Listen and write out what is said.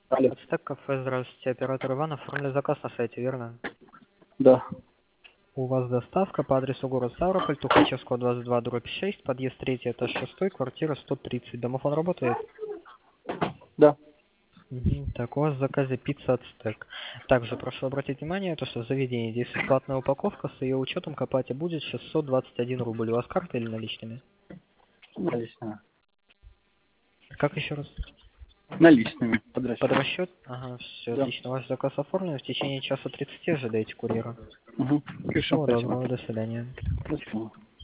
Алло. Ацтек кафе, здравствуйте. Оператор Иван, оформили заказ на сайте, верно? Да. У вас доставка по адресу город Ставрополь, Тухачевского 22/6, подъезд 3, этаж 6, квартира 130. Домофон работает? Да. Так, у вас в заказе пицца Ацтек. Также прошу обратить внимание, то, что в заведении действует платная упаковка, с ее учетом к оплате будет 621 рубль. У вас карта или наличными? Наличными. Как еще раз? Наличными. Под Под расчет. расчет? Ага, все Да. отлично. Ваш заказ оформлен. В течение часа 30 ожидаете курьера. Угу. Хорошо, Всего спасибо. доброго, до свидания. Спасибо.